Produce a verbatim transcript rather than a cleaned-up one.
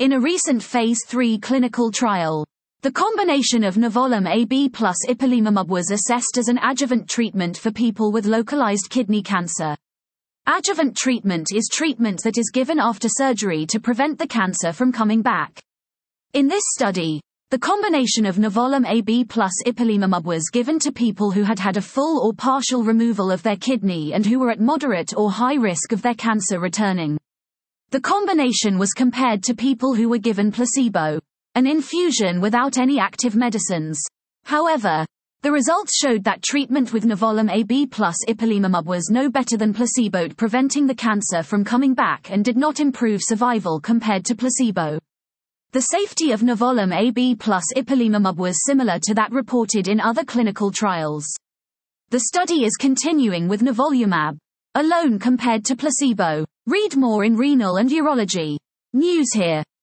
In a recent phase three clinical trial, the combination of nivolumab A B plus ipilimumab was assessed as an adjuvant treatment for people with localized kidney cancer. Adjuvant treatment is treatment that is given after surgery to prevent the cancer from coming back. In this study, the combination of nivolumab A B plus ipilimumab was given to people who had had a full or partial removal of their kidney and who were at moderate or high risk of their cancer returning. The combination was compared to people who were given placebo, an infusion without any active medicines. However, the results showed that treatment with nivolumab A B plus ipilimumab was no better than placebo at preventing the cancer from coming back and did not improve survival compared to placebo. The safety of nivolumab A B plus ipilimumab was similar to that reported in other clinical trials. The study is continuing with nivolumab alone compared to placebo. Read more in Renal and Urology News here.